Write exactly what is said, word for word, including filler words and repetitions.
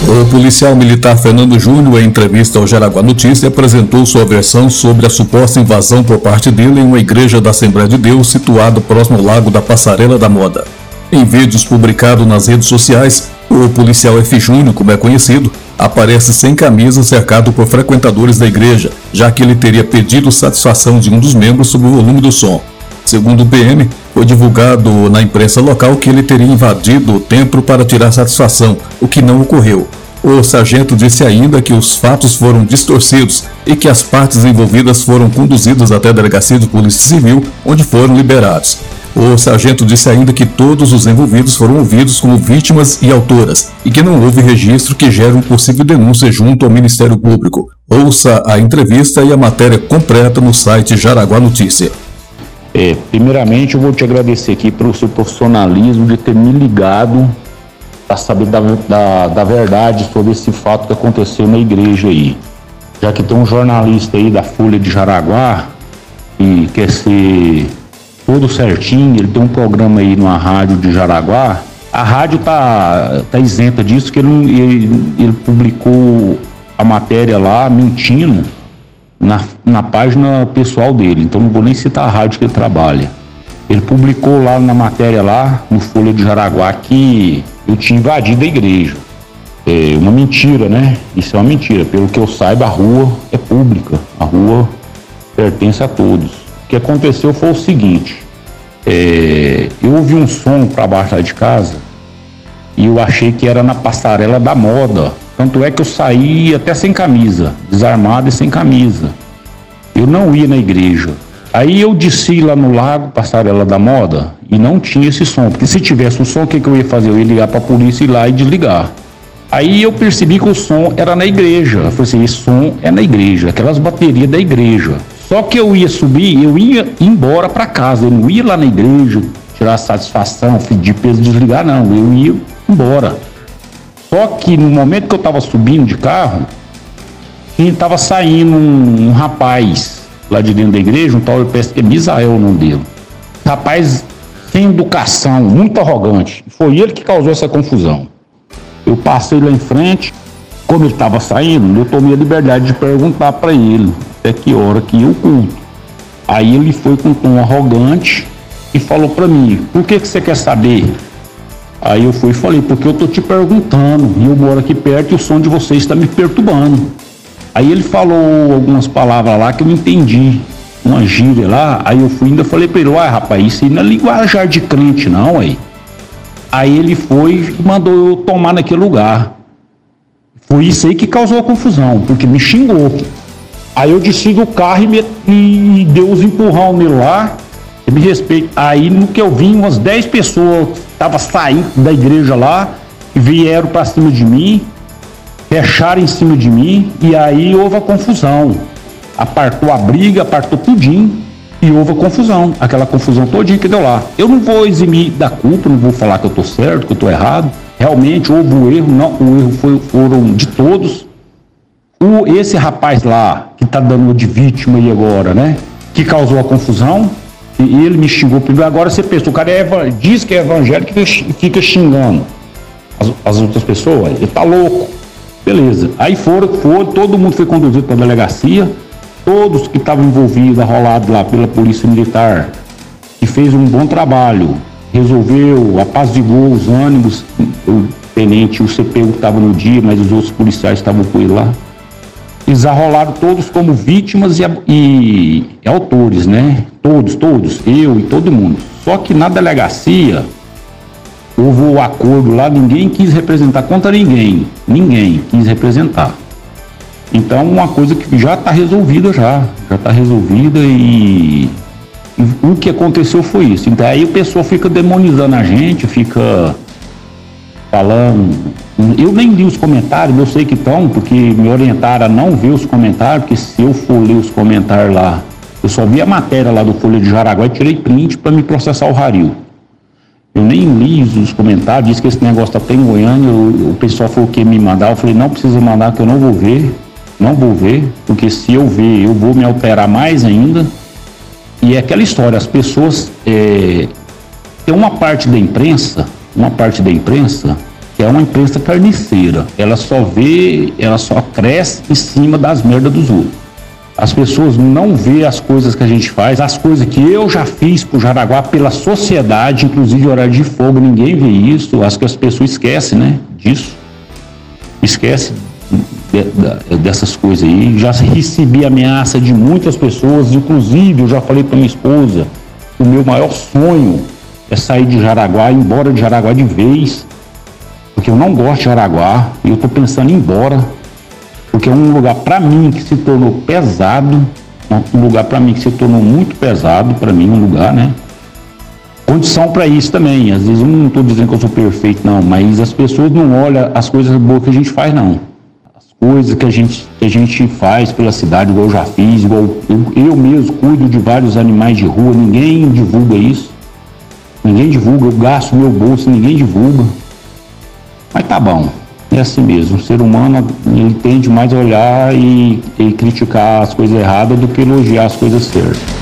O policial militar Fernando Júnior, em entrevista ao Jaraguá Notícia, apresentou sua versão sobre a suposta invasão por parte dele em uma igreja da Assembleia de Deus situada próximo ao Lago da Passarela da Moda. Em vídeos publicados nas redes sociais, o policial F. Júnior, como é conhecido, aparece sem camisa, cercado por frequentadores da igreja, já que ele teria pedido satisfação de um dos membros sobre o volume do som. Segundo o P M, foi divulgado na imprensa local que ele teria invadido o templo para tirar satisfação, o que não ocorreu. O sargento disse ainda que os fatos foram distorcidos e que as partes envolvidas foram conduzidas até a delegacia de polícia civil, onde foram liberados. O sargento disse ainda que todos os envolvidos foram ouvidos como vítimas e autoras e que não houve registro que gere uma possível denúncia junto ao Ministério Público. Ouça a entrevista e a matéria completa no site Jaraguá Notícia. É, primeiramente eu vou te agradecer aqui pelo seu profissionalismo de ter me ligado para saber da, da, da verdade sobre esse fato que aconteceu na igreja aí. Já que tem um jornalista aí da Folha de Jaraguá que quer ser todo certinho, ele tem um programa aí numa rádio de Jaraguá, a rádio tá, tá isenta disso, que ele, ele, ele publicou a matéria lá mentindo na, na página pessoal dele, então não vou nem citar a rádio que ele trabalha. Ele publicou lá na matéria lá, no Folha de Jaraguá, que eu tinha invadido a igreja. É uma mentira, né? Isso é uma mentira. Pelo que eu saiba, a rua é pública. A rua pertence a todos. O que aconteceu foi o seguinte. É, eu ouvi um som para baixo lá de casa e eu achei que era na Passarela da Moda. Tanto é que eu saí até sem camisa, desarmado e sem camisa. Eu não ia na igreja. Aí eu desci lá no Lago Passarela da Moda e não tinha esse som, porque se tivesse um som, o que, que eu ia fazer? Eu ia ligar para a polícia, ir lá e desligar. Aí eu percebi que o som era na igreja. Eu falei assim, esse som é na igreja, aquelas baterias da igreja. Só que eu ia subir, eu ia embora para casa, eu não ia lá na igreja tirar satisfação, pedir peso, desligar, não, eu ia embora. Só que no momento que eu estava subindo de carro, estava saindo um, um rapaz lá de dentro da igreja, um tal, eu penso que é Misael o nome dele. Rapaz sem educação, muito arrogante. Foi ele que causou essa confusão. Eu passei lá em frente, como ele estava saindo, eu tomei a liberdade de perguntar para ele até que hora que ia o culto. Aí ele foi com um tom arrogante e falou para mim, por que que você quer saber? Aí eu fui e falei, porque eu tô te perguntando, e eu moro aqui perto e o som de vocês está me perturbando. Aí ele falou algumas palavras lá que eu não entendi, uma gíria lá, aí eu fui e ainda falei pra ele, uai rapaz, isso aí não é linguajar de crente não, aí. Aí ele foi e mandou eu tomar naquele lugar. Foi isso aí que causou a confusão, porque me xingou. Aí eu desci do carro e, me, e deu os empurrão nele lá, eu me respeito. Aí no que eu vi, umas dez pessoas estavam saindo da igreja lá, e vieram pra cima de mim, fecharam em cima de mim e aí houve a confusão. Apartou a briga, apartou tudinho e houve a confusão. Aquela confusão todinha que deu lá. Eu não vou eximir da culpa, não vou falar que eu tô certo, que eu tô errado. Realmente houve o erro, não, o erro foi, foram de todos. O, esse rapaz lá, que tá dando de vítima aí agora, né? Que causou a confusão, e ele me xingou primeiro. Agora você pensa, o cara é, diz que é evangélico e fica xingando as, as outras pessoas. Ele tá louco. Beleza, aí foram, foram, todo mundo foi conduzido para a delegacia, todos que estavam envolvidos, arrolados lá pela Polícia Militar, que fez um bom trabalho, resolveu, apaziguou os ânimos, o tenente, o C P U que estava no dia, mas os outros policiais estavam com ele lá. Eles arrolaram todos como vítimas e, e, e autores, né? Todos, todos, eu e todo mundo. Só que na delegacia houve o acordo lá, ninguém quis representar contra ninguém, ninguém quis representar. Então uma coisa que já está resolvida já, já está resolvida e, e o que aconteceu foi isso. Então aí o pessoal fica demonizando a gente, fica falando, eu nem li os comentários, eu sei que estão, porque me orientaram a não ver os comentários, porque se eu for ler os comentários lá, eu só vi a matéria lá do Folha de Jaraguá e tirei print para me processar o Haril. Eu nem li os comentários, disse que esse negócio tá até em Goiânia, o, o pessoal falou que ia me mandar, eu falei, não precisa mandar que eu não vou ver, não vou ver, porque se eu ver, eu vou me alterar mais ainda. E é aquela história, as pessoas, é, tem uma parte da imprensa, uma parte da imprensa que é uma imprensa carniceira. Ela só vê, ela só cresce em cima das merdas dos outros. As pessoas não vê as coisas que a gente faz, as coisas que eu já fiz pro Jaraguá, pela sociedade, inclusive horário de folga, ninguém vê isso. Acho que as pessoas esquecem, né, disso. Esquece de, de, dessas coisas aí. Já recebi ameaça de muitas pessoas, inclusive eu já falei pra minha esposa, o meu maior sonho é sair de Jaraguá, ir embora de Jaraguá de vez, porque eu não gosto de Jaraguá e eu tô pensando em ir embora, porque é um lugar para mim que se tornou pesado, um lugar para mim que se tornou muito pesado, para mim um lugar, né? Condição para isso também, às vezes eu não estou dizendo que eu sou perfeito não, mas as pessoas não olham as coisas boas que a gente faz não. As coisas que a gente, que a gente faz pela cidade, igual eu já fiz, igual eu, eu mesmo cuido de vários animais de rua, ninguém divulga isso. Ninguém divulga, eu gasto meu bolso, ninguém divulga. Mas tá bom, é assim mesmo. O ser humano, ele tende mais a olhar e, e criticar as coisas erradas do que elogiar as coisas certas.